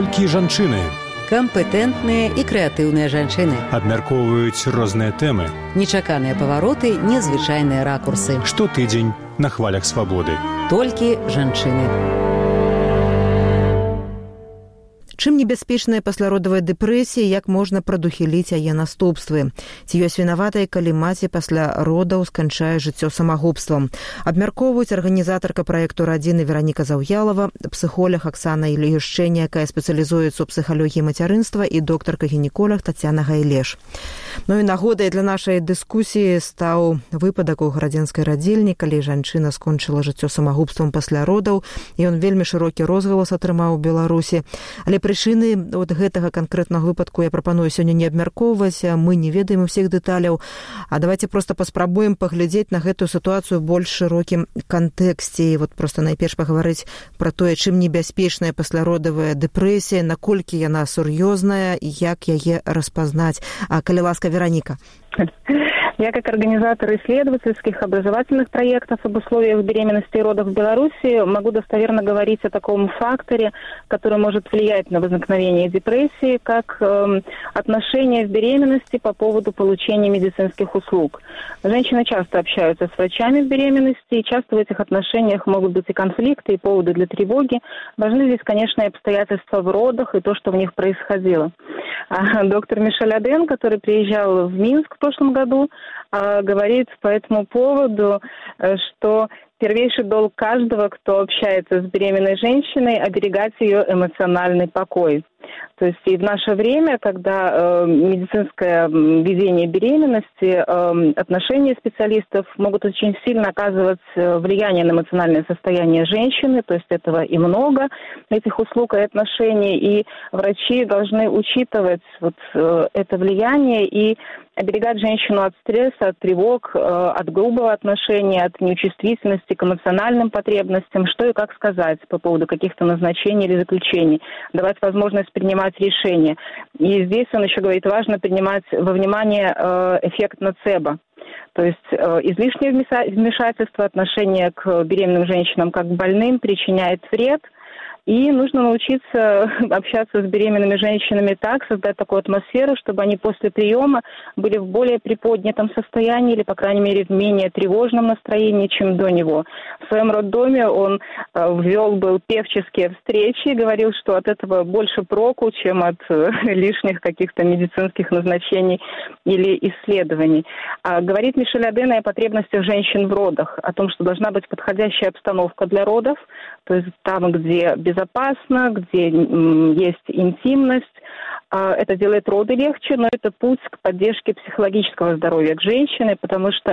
Толькі жанчыны. Кампетэнтныя і крэатыўныя жанчыны. Абмяркоўваюць розныя тэмы. Нечаканыя павароты, незвычайныя ракурсы. Штотыдзень на хвалях свабоды. Толькі жанчыны. Чым небяспечная пасляродавая дэпрэсія, як можна прадухіліць яе наступствы? Ці ёсць вінаватая, калі маці пасля родаў сканчае жыццё самагубствам? Абмяркоўваюць арганізатарка праекту «Радзіны» Вераніка Заўялова, псіхолог Аксана Ілюшчэня, якая спецыялізуецца ў псіхалогіі мацярынства, і доктарка-гінеколог Тацяна Гайлеш. Ну і нагодай для нашай дыскусіі стаў выпадак у гарадзенскай радзільні, калі жанчына скончыла жыццё самагубствам пасля родаў, і ён вельмі шырокі розгалас атрымаў у Беларусі. Але прычыны от гэтага канкрэтнага выпадку я прапаную сёння не абмяркоўваць, мы не ведаем усіх дэталяў, а давайте просто паспрабуем паглядзець на гэтую сітуацыю ў больш шырокім кантэксце. І вот просто найперш пагаварыць пра тое, чым небяспечная пасляродавая дэпрэсія, наколькі яна сур'ёзная і як яе распазнаць. А калі ласка, Вероніка. Я как организатор исследовательских образовательных проектов об условиях беременности и родов в Беларуси могу достоверно говорить о таком факторе, который может влиять на возникновение депрессии, как отношения в беременности по поводу получения медицинских услуг. Женщины часто общаются с врачами в беременности, и часто в этих отношениях могут быть и конфликты, и поводы для тревоги. Важны здесь, конечно, и обстоятельства в родах, и то, что в них происходило. Доктор Мишель Аден, который приезжал в Минск в прошлом году, говорит по этому поводу, что первейший долг каждого, кто общается с беременной женщиной, оберегать ее эмоциональный покой. То есть и в наше время, когда медицинское ведение беременности, отношения специалистов могут очень сильно оказывать влияние на эмоциональное состояние женщины, то есть этого и много, этих услуг и отношений, и врачи должны учитывать вот это влияние и оберегать женщину от стресса, от тревог, от грубого отношения, от неучувствительности к эмоциональным потребностям, что и как сказать по поводу каких-то назначений или заключений, давать возможность принимать решения. И здесь он еще говорит, важно принимать во внимание эффект ноцебо. То есть излишнее вмешательство, отношение к беременным женщинам как к больным причиняет вред. И нужно научиться общаться с беременными женщинами так, создать такую атмосферу, чтобы они после приема были в более приподнятом состоянии или, по крайней мере, в менее тревожном настроении, чем до него. В своем роддоме он был певческие встречи, говорил, что от этого больше проку, чем от лишних каких-то медицинских назначений или исследований. Говорит Мишель Аден о потребностях женщин в родах, о том, что должна быть подходящая обстановка для родов, то есть там, где безопасно, где есть интимность. Это делает роды легче, но это путь к поддержке психологического здоровья к женщине, потому что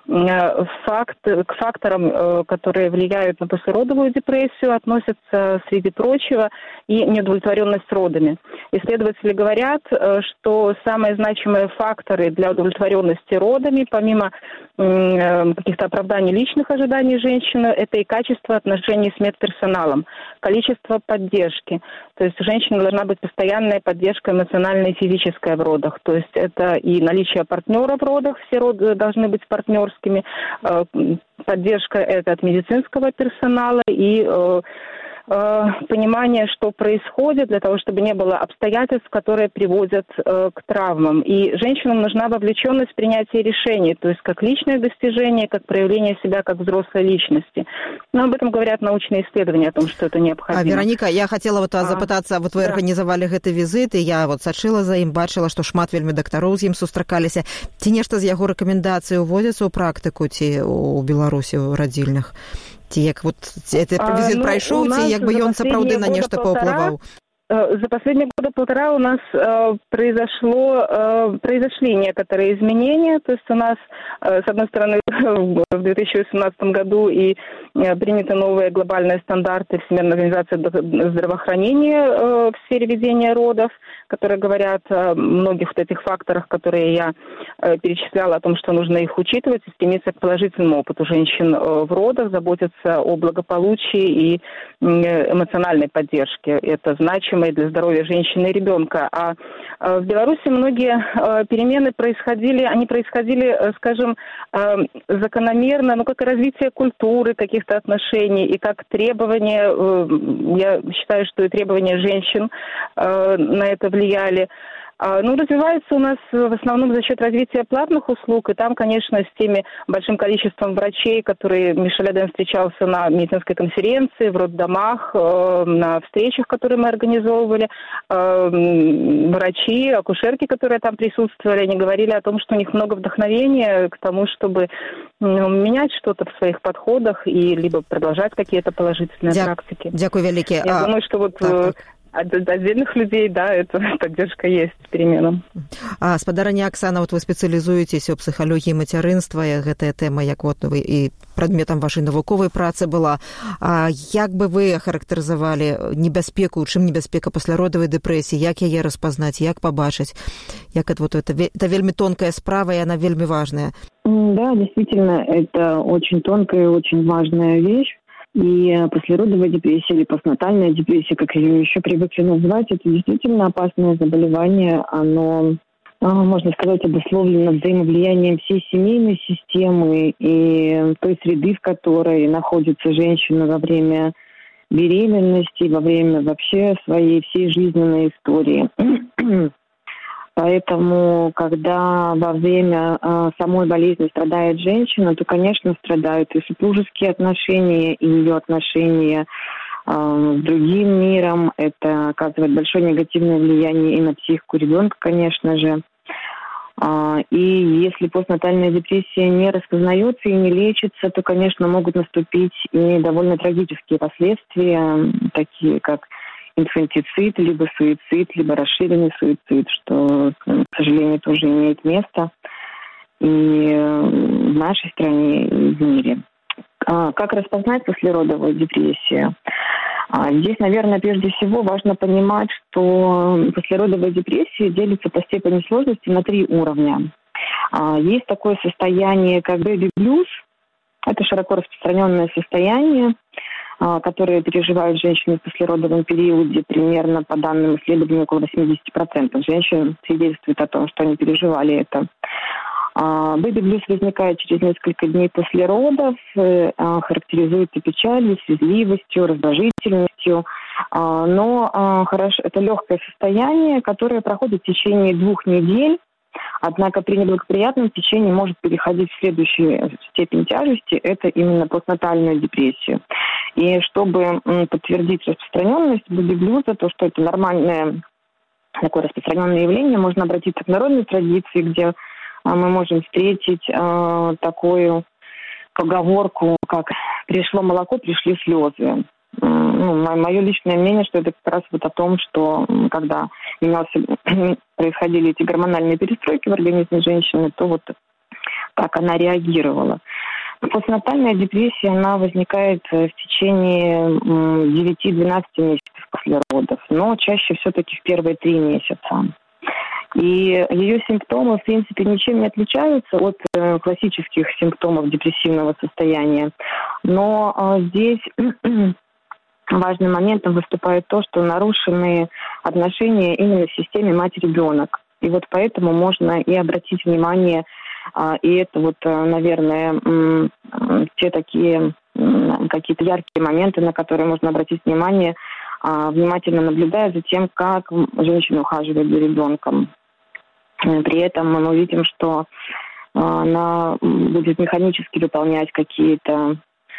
к факторам, которые влияют на послеродовую депрессию, относятся, среди прочего, и неудовлетворенность родами. Исследователи говорят, что самые значимые факторы для удовлетворенности родами, помимо каких-то оправданий личных ожиданий женщины, это и качество отношений с медперсоналом, количество поддержки. То есть у женщины должна быть постоянная поддержка эмоциональная и физическая в родах. То есть это и наличие партнера в родах, все роды должны быть партнерскими, поддержка это от медицинского персонала и понимание, что происходит, для того, чтобы не было обстоятельств, которые приводят к травмам. И женщинам нужна вовлеченность в принятие решений, то есть как личное достижение, как проявление себя как взрослой личности. Но об этом говорят научные исследования, о том, что это необходимо. Вероніка, я хотела вот вас запытацца, вот вы арганізавалі гэты візіт, і я вот сачыла за ім, бачыла, што шмат вельмі дактароў з ім сустракаліся. Ці нешта з яго рэкамендацый уводзіцца ў практыку, ці ў Беларусі ў радзільнях? Ці як вот этот візит прайшоў, ці як бы ён сапраўды на нешта паўплываў? За последние года полтора у нас произошли некоторые изменения. То есть у нас, с одной стороны, в 2018 году и приняты новые глобальные стандарты Всемирной организации здравоохранения в сфере ведения родов, которые говорят о многих вот этих факторах, которые я перечисляла, о том, что нужно их учитывать и стремиться к положительному опыту женщин в родах, заботиться о благополучии и эмоциональной поддержке. Это значимо и для здоровья женщины и ребенка. А в Беларуси многие перемены происходили, скажем, закономерно, как и развитие культуры каких-то отношений, и как требования, я считаю, что и требования женщин на это влияли. Развивается у нас в основном за счет развития платных услуг, и там, конечно, с теми большим количеством врачей, которые Мишель Аден встречался на медицинской конференции, в роддомах, на встречах, которые мы организовывали, врачи, акушерки, которые там присутствовали, они говорили о том, что у них много вдохновения к тому, чтобы менять что-то в своих подходах и либо продолжать какие-то положительные практики. Дякую велике. Я думаю, что от отдельных людей, эта поддержка есть переменам. Спадарыня Оксана, вы спецыялізуецеся ў псіхалогіі мацярынства, гэтая тэма, як вы і прадметам вашай навуковай працы была. Як бы вы ахарактарызавалі небяспеку, чым небяспека пасляродавай дэпрэсіі, як яе распазнаць, як пабачыць? Як это вельмі тонкая справа, и она вельмі важная. Да, действительно, это очень тонкая и очень важная вещь. И послеродовая депрессия или постнатальная депрессия, как ее еще привыкли называть, это действительно опасное заболевание. Оно, можно сказать, обусловлено взаимовлиянием всей семейной системы и той среды, в которой находится женщина во время беременности, во время вообще своей всей жизненной истории. Поэтому, когда во время самой болезни страдает женщина, то, конечно, страдают и супружеские отношения, и ее отношения с другим миром. Это оказывает большое негативное влияние и на психику ребенка, конечно же. И если постнатальная депрессия не распознается и не лечится, то, конечно, могут наступить и довольно трагические последствия, такие как инфантицид, либо суицид, либо расширенный суицид, что, к сожалению, тоже имеет место и в нашей стране, и в мире. Как распознать послеродовую депрессию? Здесь, наверное, прежде всего важно понимать, что послеродовая депрессия делится по степени сложности на 3 уровня. Есть такое состояние, как baby blues. Это широко распространенное состояние, которые переживают женщины в послеродовом периоде. Примерно, по данным исследований, около 80% женщин свидетельствует о том, что они переживали это. Бэби-блюз возникает через несколько дней после родов, характеризуется печалью, слезливостью, раздражительностью. Но это легкое состояние, которое проходит в течение 2 недель. Однако при неблагоприятном течении может переходить в следующую степень тяжести, это именно постнатальную депрессию. И чтобы подтвердить распространенность бэби-блюза, то, что это нормальное такое распространенное явление, можно обратиться к народной традиции, где мы можем встретить такую поговорку, как «пришло молоко, пришли слезы». Мое личное мнение, что это как раз о том, что когда происходили эти гормональные перестройки в организме женщины, то так она реагировала. Постнатальная депрессия, она возникает в течение 9-12 месяцев после родов, но чаще все-таки в первые 3 месяца. И ее симптомы, в принципе, ничем не отличаются от классических симптомов депрессивного состояния. Но здесь важным моментом выступает то, что нарушены отношения именно в системе мать-ребенок. И поэтому можно и обратить внимание, и это наверное, те такие какие-то яркие моменты, на которые можно обратить внимание, внимательно наблюдая за тем, как женщина ухаживает за ребенком. При этом мы увидим, что она будет механически выполнять какие-то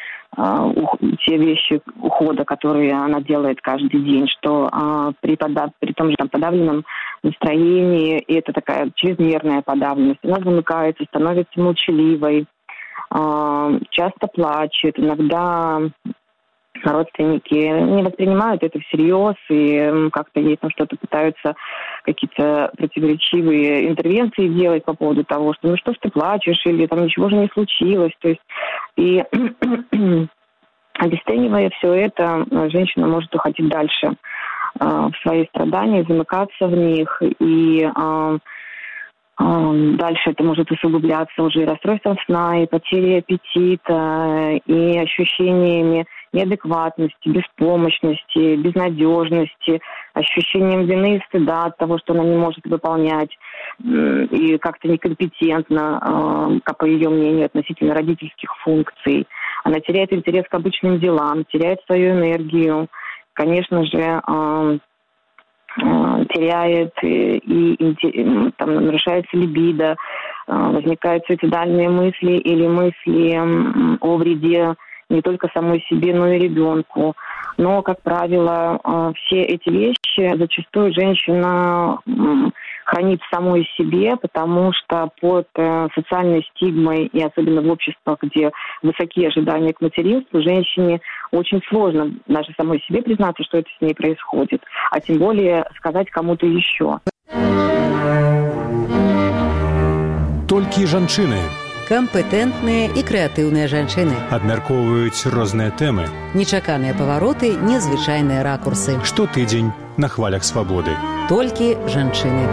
те вещи ухода, которые она делает каждый день, что при том же подавленном настроении, и это такая чрезмерная подавленность, она замыкается, становится молчаливой, часто плачет, иногда родственники не воспринимают это всерьез и как-то ей там что-то пытаются, какие-то противоречивые интервенции делать по поводу того, что что ж ты плачешь, или там ничего же не случилось. То есть и обесценивая все это, женщина может уходить дальше в свои страдания, замыкаться в них, и дальше это может усугубляться уже и расстройством сна, и потерей аппетита, и ощущениями неадекватности, беспомощности, безнадежности, ощущением вины и стыда от того, что она не может выполнять и как-то некомпетентна, как по ее мнению, относительно родительских функций. Она теряет интерес к обычным делам, теряет свою энергию, конечно же, теряет и там нарушается либидо, возникают суицидальные мысли или мысли о вреде не только самой себе, но и ребенку. Но, как правило, все эти вещи зачастую женщина хранит в самой себе, потому что под социальной стигмой, и особенно в обществах, где высокие ожидания к материнству, женщине очень сложно даже самой себе признаться, что это с ней происходит, а тем более сказать кому-то еще. Толькі жанчыны Кампетэнтныя і крэатыўныя жанчыны. абмяркоўваюць розныя тэмы. Нечаканыя павароты, незвычайныя ракурсы. Штотыдзень на хвалях свабоды. Толькі жанчыны.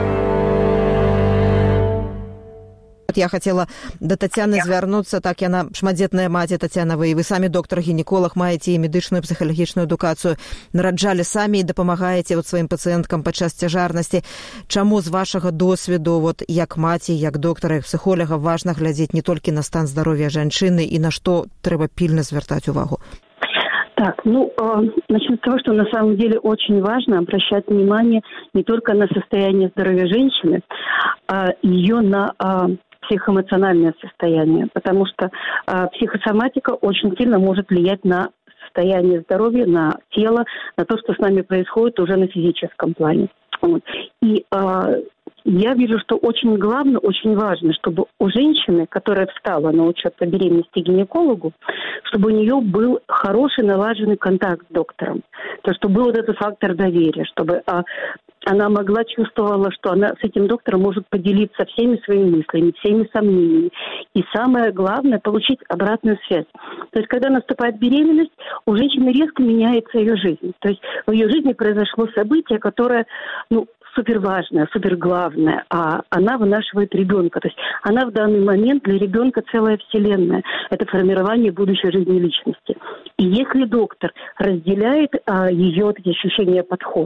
Я хотела до Тацяны звярнуцца, так яна шматдзетная маці Тацяна, вы самі доктар-гінеколог, маеце і медычную псіхалагічную адукацыю, нараджалі самі і дапамагаеце сваім пацыенткам падчас цяжарнасці. Чаму з вашага досведу, як маці, як доктара, як псіхолага, важна глядзець не толькі на стан здароўя жанчыны і на што трэба пільна звяртаць увагу? Так, начну с того, что на самом деле очень важно обращать внимание не только на состояние здоровья женщины, а ее на психоэмоциональное состояние, потому что психосоматика очень сильно может влиять на состояние здоровья, на тело, на то, что с нами происходит уже на физическом плане. И я вижу, что очень главное, очень важно, чтобы у женщины, которая встала на учет по беременности к гинекологу, чтобы у нее был хороший налаженный контакт с доктором. То, чтобы был вот этот фактор доверия, чтобы она чувствовала, что она с этим доктором может поделиться всеми своими мыслями, всеми сомнениями. И самое главное, получить обратную связь. То есть, когда наступает беременность, у женщины резко меняется ее жизнь. То есть, в ее жизни произошло событие, которое, супер важная, супер главная, а она вынашивает ребенка. То есть она в данный момент для ребенка целая вселенная. Это формирование будущей жизни личности. И если доктор разделяет ее эти ощущения, подход,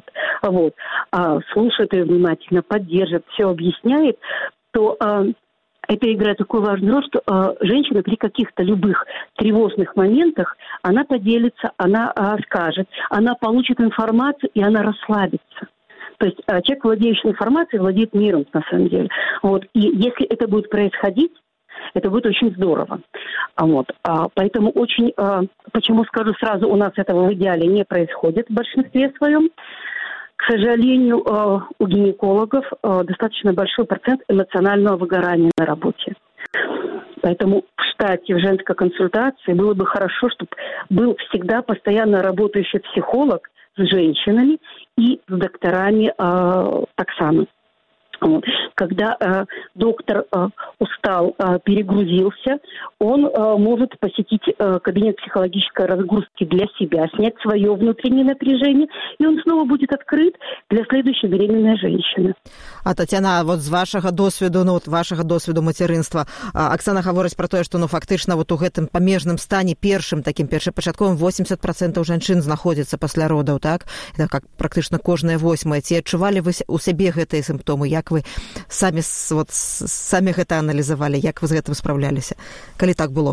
слушает ее внимательно, поддержит, все объясняет, то это играет такую важную роль, что женщина при каких-то любых тревожных моментах, она поделится, она скажет, она получит информацию, и она расслабится. То есть человек, владеющий информацией, владеет миром, на самом деле. И если это будет происходить, это будет очень здорово. Поэтому почему скажу сразу, у нас этого в идеале не происходит в большинстве своем. К сожалению, у гинекологов достаточно большой процент эмоционального выгорания на работе. Поэтому в штате, в женской консультации было бы хорошо, чтобы был всегда постоянно работающий психолог с женщинами и с докторами так само. Когда доктор устал, перегрузился, он может посетить кабинет психологической разгрузки для себя, снять свое внутреннее напряжение, и он снова будет открыт для следующей беременной женщины. А Тацяна, з вашага досведу мацярынства, Аксана гаворыць пра тое, што фактычна у гэтым памежным стане першапачатковым 80% жанчын знаходзіцца пасля родаў, так? Это как практычна кожная 8-я. Ці адчувалі вы у сябе гэтыя сімптомы? Як вы самі гэта аналізавалі, як вы з гэтым справляліся, калі так было?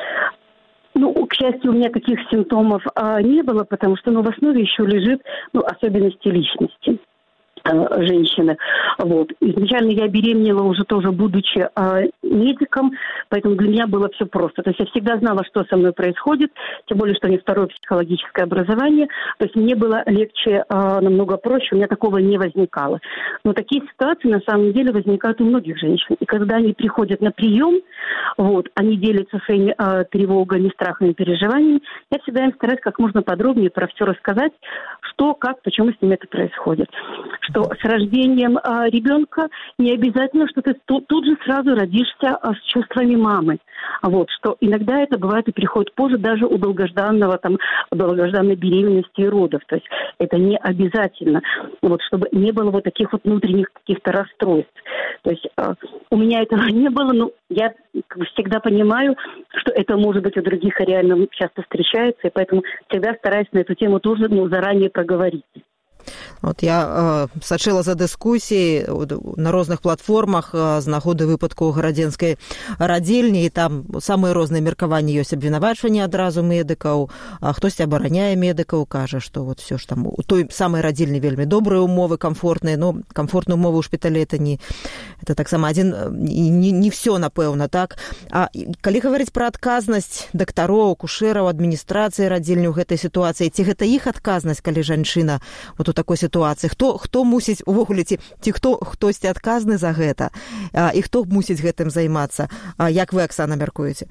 К счастью, у меня таких симптомов не было, потому что в основе еще лежит особенности личности женщины. Изначально я беременела уже тоже будучи медиком, поэтому для меня было все просто. То есть я всегда знала, что со мной происходит, тем более, что у меня второе психологическое образование. То есть мне было легче, намного проще, у меня такого не возникало. Но такие ситуации на самом деле возникают у многих женщин. И когда они приходят на прием, они делятся своими тревогами, страхами, переживаниями, я всегда им стараюсь как можно подробнее про все рассказать, что, как, почему с ними это происходит. что с рождением ребенка не обязательно, что ты тут же сразу родишься с чувствами мамы. Вот, что иногда это бывает и приходит позже, даже у долгожданной беременности и родов. То есть это не обязательно, вот, чтобы не было вот таких вот внутренних каких-то расстройств. То есть у меня этого не было, но я всегда понимаю, что это может быть у других реально часто встречается, и поэтому всегда стараюсь на эту тему тоже заранее проговорить. От я сачыла за дыскусіяй на розных платформах з нагоды выпадку гарадзенскай радзільні, і там самыя розныя меркаванні ёсць, абвінавачванні адразу медыкаў, а хтосьці абараняе медыкаў, кажа, што вот все ж там у той самай радзільні вельмі добрыя умовы, камфортныя, но камфортныя умовы ў шпіталі это таксама не все, напэўна, так. А калі гаварыць пра адказнасць дактароў, акушэраў, адміністрацыі радзільні ў гэтай сітуацыі, ці гэта іх адказнасць, калі жанчына вот у такой ситуации, хто мусіць увогуле ці хтосьці адказны за гэта, і хто мусіць гэтым займацца? Як вы, Оксана, мяркуеце?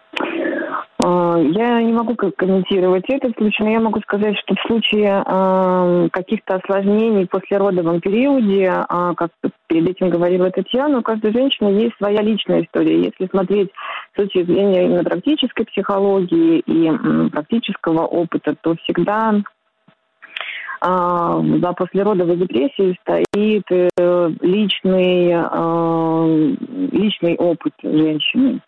Я не могу комментировать этот случай, но я могу сказать, что в случае каких-то осложнений в послеродовом периоде, как перед этим говорила Татьяна, у каждой женщины есть своя личная история. Если смотреть с точки зрения именно практической психологии и практического опыта, то всегда за послеродовой депрессией стоит личный опыт женщины.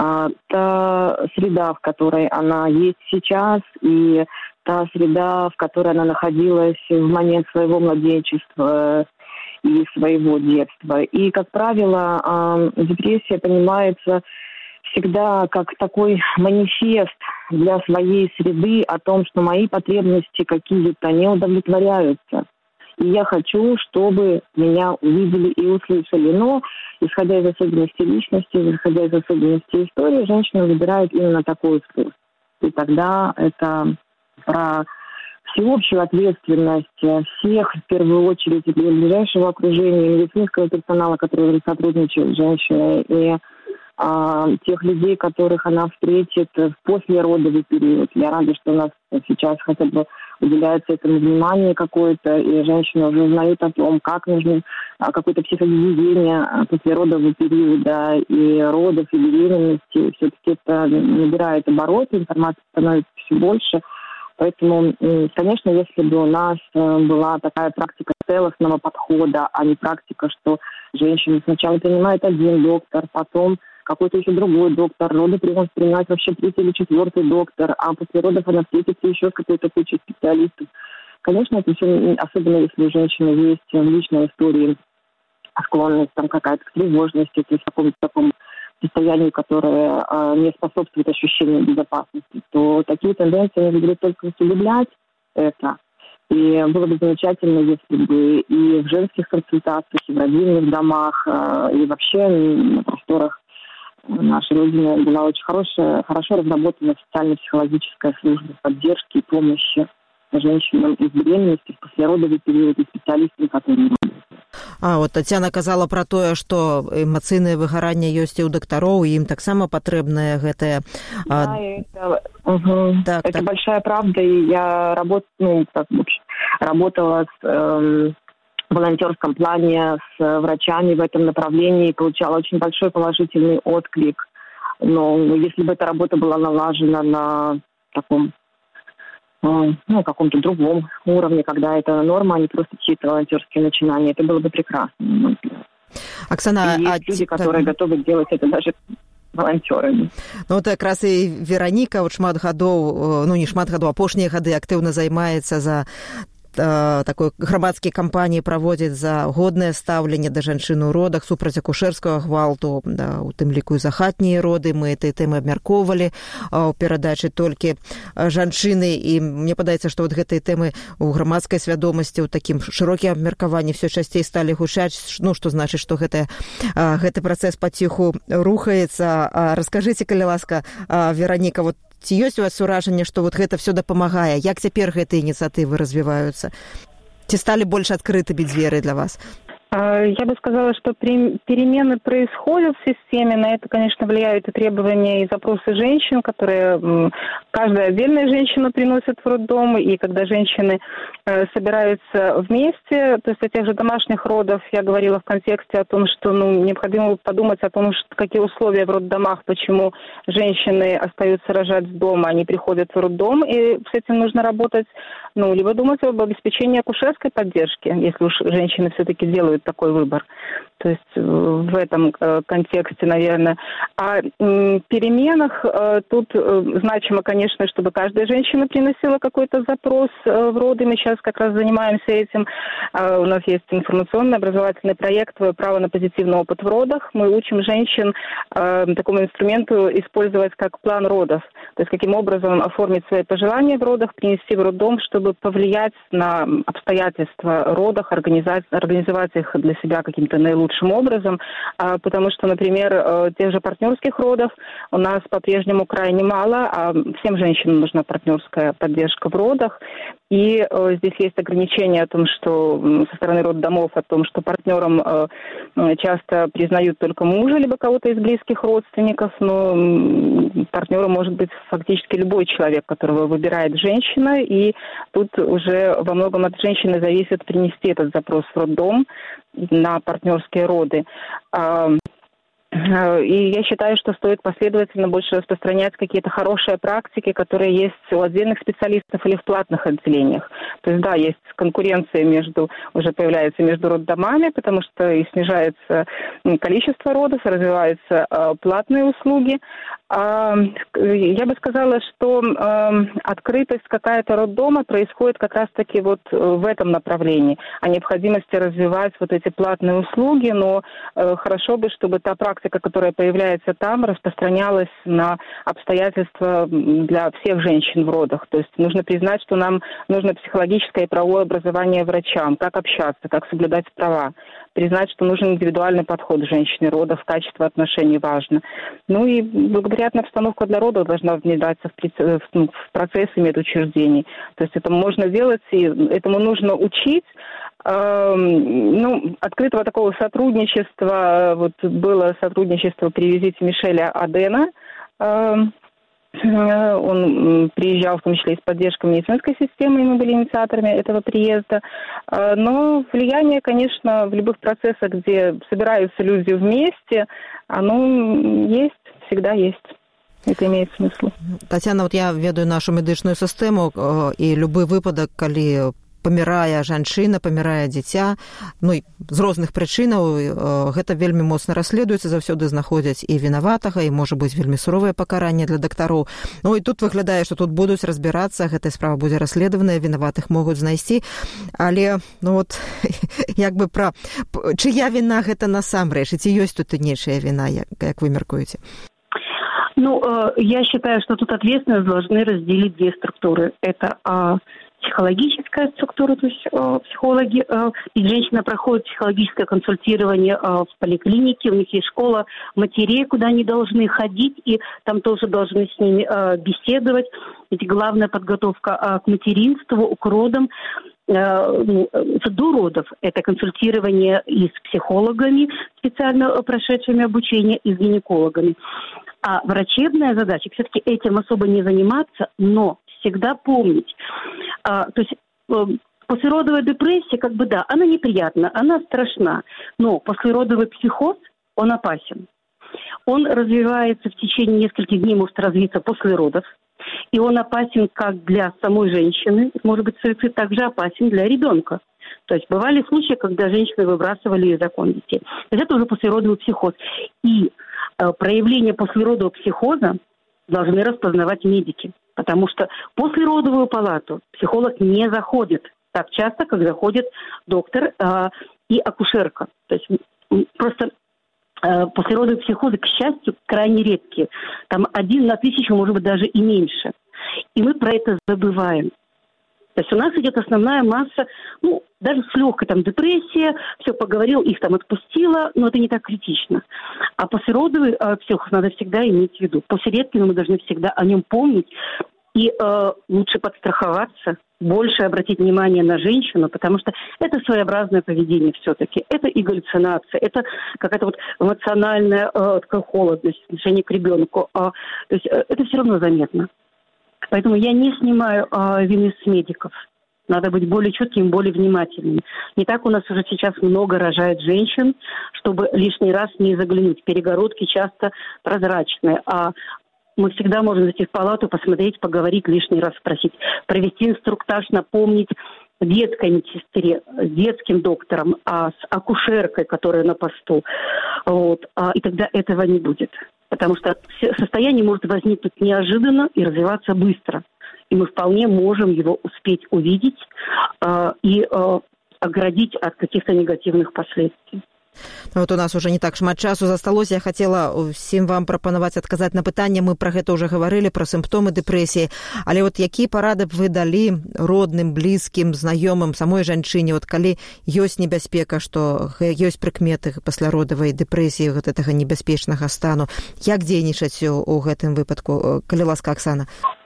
Та среда, в которой она есть сейчас, и та среда, в которой она находилась в момент своего младенчества и своего детства. И, как правило, депрессия понимается всегда как такой манифест для своей среды о том, что мои потребности какие-то не удовлетворяются. И я хочу, чтобы меня увидели и услышали. Но, исходя из особенностей личности, исходя из особенностей истории, женщина выбирает именно такой способ. И тогда это про всеобщую ответственность всех, в первую очередь, ближайшего окружения, медицинского персонала, который сотрудничает с женщиной, и тех людей, которых она встретит в послеродовый период. Я рада, что у нас сейчас хотя бы уделяется этому внимание какое-то, и женщины уже узнают о том, как нужно какое-то психогигиене послеродового периода и родов, и беременности. Все-таки это набирает обороты, информации становится все больше. Поэтому, конечно, если бы у нас была такая практика целостного подхода, а не практика, что женщина сначала принимает один доктор, потом какой-то еще другой доктор, роды может принимать вообще третий или четвертый доктор, а после родов она встретится еще с какой-то кучей специалистов. Конечно, это все, особенно если у женщины есть в личной истории склонность там какая-то к тревожности, то есть в каком-то таком состоянию, которое не способствует ощущению безопасности, то такие тенденции они будут только усугублять это. И было бы замечательно, если бы и в женских консультациях, и в родильных домах, и вообще на просторах нашей Родины была очень хорошо разработана социально-психологическая служба поддержки и помощи женщинам из беременности, в послеродовый период, и специалистам, которые работают. Вот Татьяна казала про тое, што эмацыйнае выгаранне ёсць і ў дактароў, і ім таксама патрэбная гэтая... Да, это большая правда, и я работала в волонтерском плане с врачами в этом направлении, получала очень большой положительный отклик. Но если бы эта работа была налажена на таком, каком-то другом уровне, когда это норма, а не просто чьи-то волонтерские начинания, это было бы прекрасно. Оксана, есть люди, которые готовы делать это даже волонтерами. Вот как раз и Вероніка шмат гадоў, не шмат гадоў, апошнія гады актыўна займаецца за такой грамадскія кампаніі, праводзіць за годнае стаўленне да жанчын у родах, супраць акушэрскага гвалту, у тым ліку і за хатнія роды. Мы этой тэмы абмяркоўвалі у перадачы толькі жанчыны, і мне падаецца, што вот гэтыя тэмы у грамадскай свядомасці, у такім шырокім абмеркаванні все часцей сталі гучаць, што значыць, што гэты працэс паціху рухаецца. Раскажыце, калі ласка, Вероніка, вот ці ёсць у вас уражанне, што вот гэта все дапамагае? Як цяпер гэтыя ініцыятывы развіваюцца? Ці сталі больш адкрытымі дзверы для вас? Я бы сказала, что перемены происходят в системе. На это, конечно, влияют и требования, и запросы женщин, которые каждая отдельная женщина приносит в роддом. И когда женщины собираются вместе, то есть о тех же домашних родах, я говорила в контексте о том, что необходимо подумать о том, какие условия в роддомах, почему женщины остаются рожать дома, они приходят в роддом, и с этим нужно работать, либо думать об обеспечении акушерской поддержки, если уж женщины все-таки делают такой выбор. То есть в этом контексте, наверное. А переменах тут значимо, конечно, чтобы каждая женщина приносила какой-то запрос в роды. Мы сейчас как раз занимаемся этим. У нас есть информационный образовательный проект «Право на позитивный опыт в родах». Мы учим женщин такому инструменту использовать как план родов. То есть каким образом оформить свои пожелания в родах, принести в роддом, чтобы повлиять на обстоятельства родов, организовать их для себя каким-то наилучшим образом, потому что, например, тех же партнерских родов у нас по-прежнему крайне мало, а всем женщинам нужна партнерская поддержка в родах. И здесь есть ограничения о том, что со стороны роддомов, о том, что партнером часто признают только мужа, либо кого-то из близких родственников, но партнером может быть фактически любой человек, которого выбирает женщина, и тут уже во многом от женщины зависит принести этот запрос в роддом на партнерские роды. И я считаю, что стоит последовательно больше распространять какие-то хорошие практики, которые есть у отдельных специалистов или в платных отделениях. То есть, да, есть конкуренция уже появляется между роддомами, потому что и снижается количество родов, развиваются платные услуги. Я бы сказала, что открытость какая-то роддома происходит как раз-таки вот в этом направлении, о необходимости развивать вот эти платные услуги, но хорошо бы, чтобы та практика, которая появляется там, распространялась на обстоятельства для всех женщин в родах. То есть нужно признать, что нам нужно психологическое и правовое образование врачам, как общаться, как соблюдать права. Признать, что нужен индивидуальный подход к женщине родов, качество отношений важно. И благоприятная обстановка для родов должна внедряться в процессы медучреждений. То есть это можно делать, и этому нужно учить. Открытого такого сотрудничества, было сотрудничество при визите Мишеля Адена. Он приезжал в том числе и с поддержкой медицинской системы, и мы были инициаторами этого приезда. Но влияние, конечно, в любых процессах, где собираются люди вместе, оно есть, всегда есть. Это имеет смысл. Татьяна, я ведаю нашу медычную сістэму, і любы выпадак, калі памірае жанчына, памірае дзіця, з розных прычынаў, гэта вельмі моцна расследуецца, заўсёды знаходзяць і вінаватага, і можа быць вельмі суровае пакаранне для дактароў. І тут выглядае, што тут будуць разбірацца, гэтая справа будзе расследаваная, вінаватых могуць знайсці, але як бы чыя віна гэта насамрэч, і ці ёсць тут нечая віна, як вы мяркуеце? Я считаю, что тут ответственность должны разделить две структуры. Это психологическая структура, то есть психологи, и женщина проходит психологическое консультирование в поликлинике, у них есть школа матерей, куда они должны ходить, и там тоже должны с ними беседовать. Ведь главная подготовка к материнству, к родам, до родов – это консультирование и с психологами, специально прошедшими обучение, и с гинекологами. А врачебная задача все-таки этим особо не заниматься, но всегда помнить. То есть послеродовая депрессия, она неприятна, она страшна, но послеродовый психоз, он опасен. Он развивается в течение нескольких дней, может развиться после родов. И он опасен как для самой женщины, может быть, суицид также опасен для ребенка. То есть бывали случаи, когда женщины выбрасывали из окон детей. То есть это уже послеродовый психоз. И проявление послеродового психоза должны распознавать медики. Потому что в послеродовую палату психолог не заходит так часто, как заходит доктор и акушерка. То есть просто послеродовые психозы, к счастью, крайне редкие. Там 1 на 1000, может быть, даже и меньше. И мы про это забываем. То есть у нас идет основная масса, даже с легкой депрессия, все поговорил, их отпустило, но это не так критично. А послеродовый психоз надо всегда иметь в виду. После редкого мы должны всегда о нем помнить И лучше подстраховаться, больше обратить внимание на женщину, потому что это своеобразное поведение все-таки. Это и галлюцинация, это какая-то вот эмоциональная такая холодность в отношении к ребенку. То есть это все равно заметно. Поэтому я не снимаю вины с медиков. Надо быть более чутким, более внимательным. Не так у нас уже сейчас много рожает женщин, чтобы лишний раз не заглянуть. Перегородки часто прозрачные, а мы всегда можем зайти в палату, посмотреть, поговорить, лишний раз спросить, провести инструктаж, напомнить детской медсестре, с детским доктором, с акушеркой, которая на посту. Вот. И тогда этого не будет. Потому что состояние может возникнуть неожиданно и развиваться быстро. И мы вполне можем его успеть увидеть и оградить от каких-то негативных последствий. Вот у нас уже не так шмат часу засталося. Я хотела всім вам прапанаваць адказаць на пытанне. Мы пра гэта ўжо гаварылі, пра сімптомы дэпрэсіі. Але вот якія парады б вы далі родным, блізкім, знаёмым, самой жанчыне, вот калі ёсць небяспека, што ёсць прыкметы пасляродавай дэпрэсіі, гэтага небяспечнага стану, як дзейнічаць у гэтым выпадку? Калі ласка, Оксана.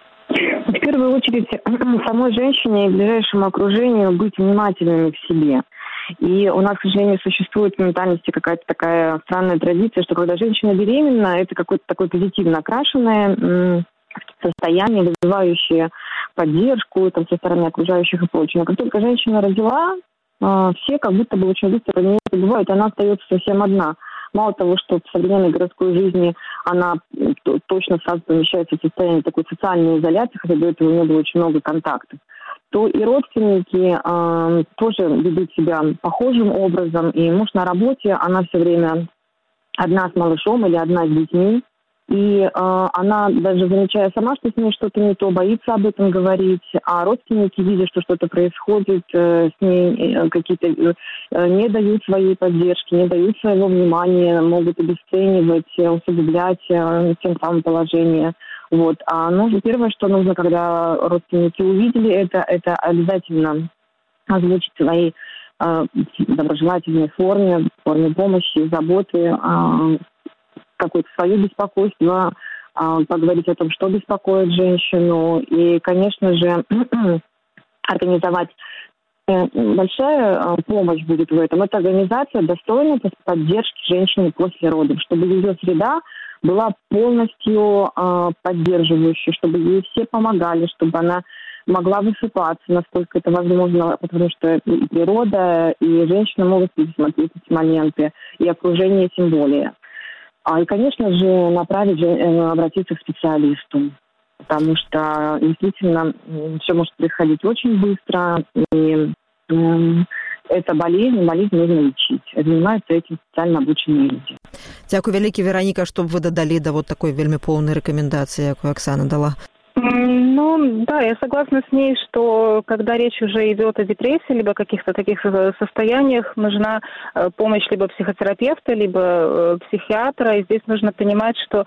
В первую очередь, самой женщине и ближайшему окружению быть внимательными к себе. И у нас, к сожалению, существует в ментальности какая-то такая странная традиция, что когда женщина беременна, это какое-то такое позитивно окрашенное состояние, вызывающее поддержку там, со стороны окружающих и прочее. Но как только женщина родила, все как будто бы очень быстро про нее забывают, и она остается совсем одна. Мало того, что в современной городской жизни она точно сразу помещается в состояние такой социальной изоляции, хотя до этого не было очень много контактов, то и родственники тоже ведут себя похожим образом. И муж на работе, она все время одна с малышом или одна с детьми. И она, даже замечая сама, что с ней что-то не то, боится об этом говорить. А родственники, видя, что что-то происходит с ней, какие-то не дают своей поддержки, не дают своего внимания, могут обесценивать, усугублять тем самым положение. Вот. А первое, что нужно, когда родственники увидели это обязательно озвучить в своей доброжелательной форме помощи, заботы, какое-то свое беспокойство, поговорить о том, что беспокоит женщину. И, конечно же, организовать большая помощь будет в этом. Это организация достойной поддержки женщины после родов, чтобы ее среда была полностью поддерживающей, чтобы ей все помогали, чтобы она могла высыпаться, насколько это возможно, потому что и природа, и женщина могут пересмотреть эти моменты, и окружение тем более. И, конечно же, обратиться к специалисту, потому что действительно все может происходить очень быстро, и это болезнь нужно лечить. Занимаются этим специально обученные люди. Дякую вялікі, Вероніка, што б вы дадалі да вот такой вельмі поўнай рэкамендацыі, якую Оксана дала. Ну, да, я согласна с ней, что когда речь уже идет о депрессии, либо каких-то таких состояниях, нужна помощь либо психотерапевта, либо психиатра. И здесь нужно понимать, что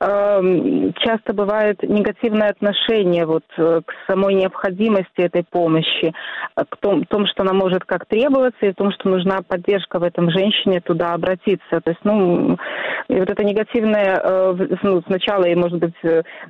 часто бывает негативное отношение вот к самой необходимости этой помощи, к тому, что она может как требоваться, и в том, что нужна поддержка в этом женщине туда обратиться. То есть, вот это негативное, сначала, и, может быть,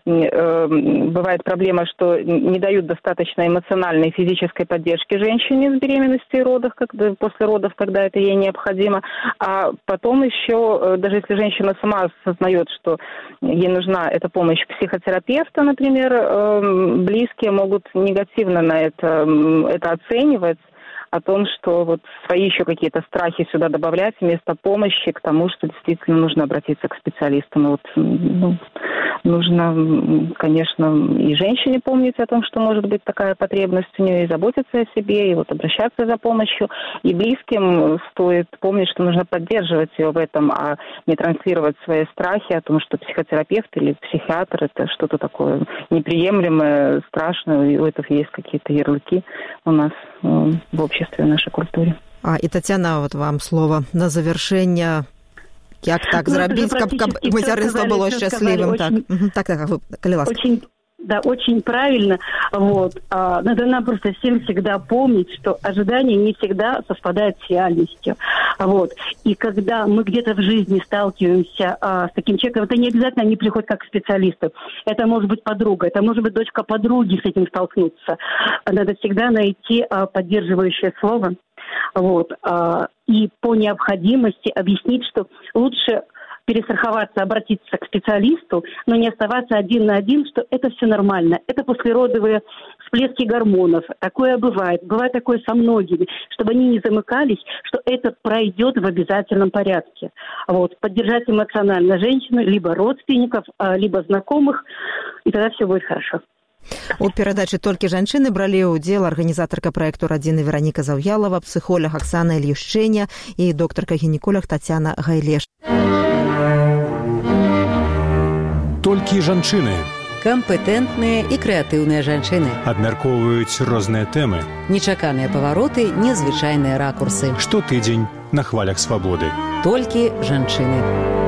бывает проблема, что не дают достаточно эмоциональной и физической поддержки женщине с беременностью и родах, после родов, когда это ей необходимо. А потом еще, даже если женщина сама осознает, что ей нужна эта помощь психотерапевта, например, близкие могут негативно на это оценивать, о том, что вот свои еще какие-то страхи сюда добавлять вместо помощи к тому, что действительно нужно обратиться к специалистам. Вот, нужно, конечно, и женщине помнить о том, что может быть такая потребность у нее, и заботиться о себе, и вот обращаться за помощью. И близким стоит помнить, что нужно поддерживать ее в этом, а не транслировать свои страхи о том, что психотерапевт или психиатр – это что-то такое неприемлемое, страшное, и у этого есть какие-то ярлыки у нас в обществе, в нашей культуре. І, Тетяна, вот вам слово на завершення. Як так зробити, каб материнство було щасливим? Так, калі ласка. Да, очень правильно. Вот. Надо нам просто всем всегда помнить, что ожидания не всегда совпадают с реальностью. Вот. И когда мы где-то в жизни сталкиваемся с таким человеком, это не обязательно они приходят как специалисты. Это может быть подруга, это может быть дочка подруги с этим столкнуться. Надо всегда найти поддерживающее слово. Вот. И по необходимости объяснить, что лучше перестраховаться, обратиться к специалисту, но не оставаться один на один, что это все нормально. Это послеродовые всплески гормонов. Такое бывает. Бывает такое со многими. Чтобы они не замыкались, что это пройдет в обязательном порядке. Вот. Поддержать эмоционально женщину, либо родственников, либо знакомых, и тогда все будет хорошо. У перадачы «Толькі жанчыны» бралі ўдзел арганізатарка праекту «Радзіны» Вераніка Заўялава, псіхолог Аксана Ільюшчэня і доктарка-гінеколог Тацяна Гайлеш. Толькі жанчыны Кампетэнтныя і крэатыўныя жанчыны. абмяркоўваюць розныя тэмы. Нечаканыя павароты, незвычайныя ракурсы. Штотыдзень на хвалях свабоды. Толькі жанчыны.